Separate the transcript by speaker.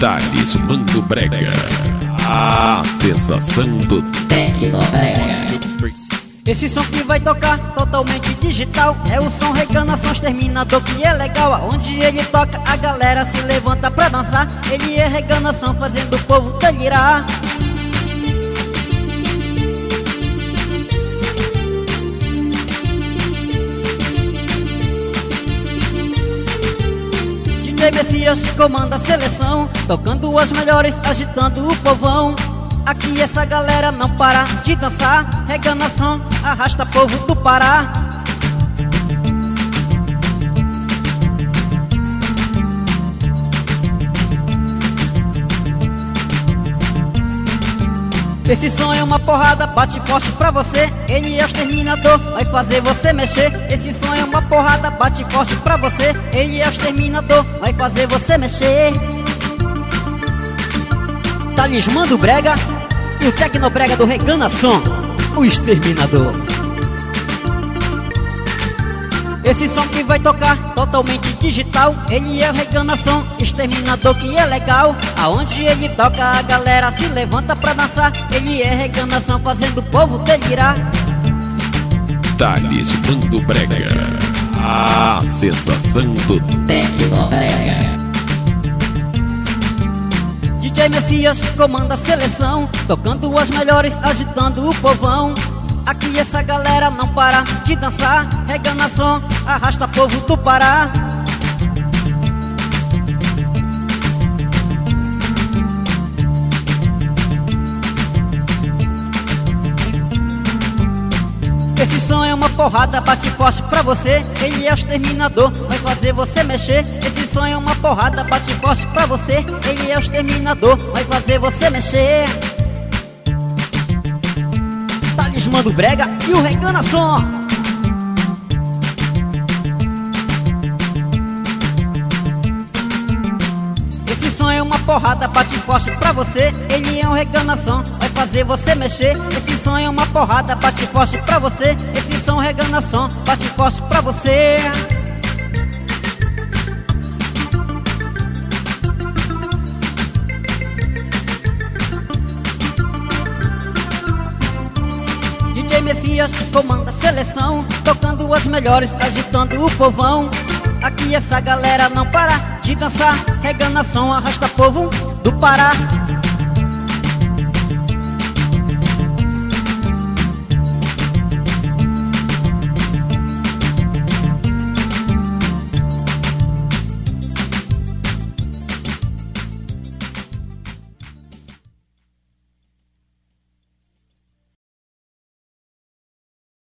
Speaker 1: Talismã do Brega, a sensação do Tecnobrega.
Speaker 2: Esse som que vai tocar, totalmente digital, é o som Reganação Exterminador, que é legal. Aonde ele toca, a galera se levanta pra dançar. Ele é Reganação, fazendo o povo delirar. DJ Messias comanda a seleção, tocando as melhores, agitando o povão. Aqui essa galera não para de dançar. Reganação arrasta povo do Pará. Esse som é uma porrada, bate forte pra você. Ele é o exterminador, vai fazer você mexer. Esse som é uma porrada, bate forte pra você. Ele é o exterminador, vai fazer você mexer. Talismã do Brega e o Tecnobrega do Reganação, o exterminador. Esse som que vai tocar, totalmente digital, ele é o Reganação, exterminador, que é legal. Aonde ele toca, a galera se levanta pra dançar. Ele é Reganação, fazendo o povo delirar.
Speaker 1: Talismã do Brega, a sensação do Tecnobrega.
Speaker 2: DJ Messias comanda a seleção, tocando as melhores, agitando o povão. Aqui essa galera não para de dançar. Reganação arrasta povo do Pará. Esse som é uma porrada, bate forte pra você. Ele é o exterminador, vai fazer você mexer. Esse som é uma porrada, bate forte pra você. Ele é o exterminador, vai fazer você mexer. Talismã do Brega e o Reganação. Esse som é uma porrada, bate forte pra você. Ele é um Reganação, vai fazer você mexer. Esse som é uma porrada, bate forte pra você. Esse som Reganação, bate forte pra você. DJ Messias comanda a seleção, tocando as melhores, agitando o povão. Aqui essa galera não para de dançar. Reganação arrasta povo do Pará.